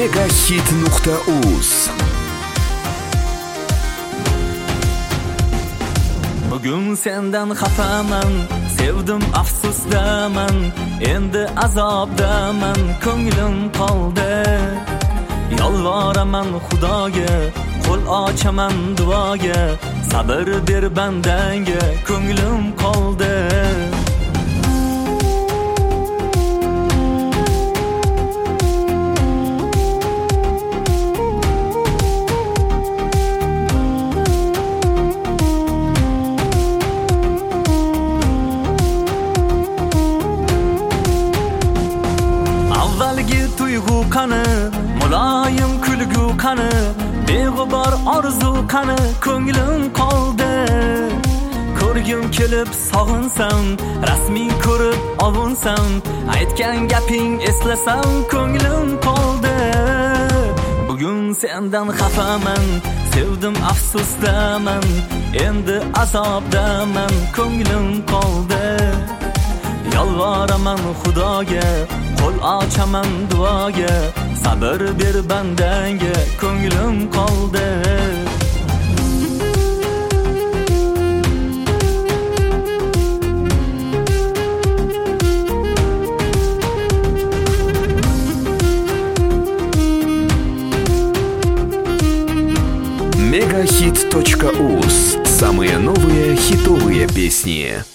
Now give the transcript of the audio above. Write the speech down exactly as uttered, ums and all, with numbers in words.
Megahit nuqta uz. Bugun sendan xafaman, sevdim afsusdaman, endi azobdaman, ko'nglim qoldi. Yolvoraman Xudoga, qo'l ochaman duoga, sabr ber bandanga, ko'nglim qoldi. Avvalgi tuyg'u qani, muloyim kulgu qani, beg'ubor orzu qani, ko'nglim qoldi. Ko'rgim kelib sog'insam, rasmiy ko'rib ovunsam, aytgan gaping eslasam, ko'nglim qoldi. Bugun sendan xafaman, sevdim afsusdaman, endi azobdaman, ko'nglim qoldi. Yolvoraman Xudoga, qo'l ochaman duoga, sabr ber bandanga, ko'nglim qoldi. Megahit точка уз. Самые новые хитовые песни.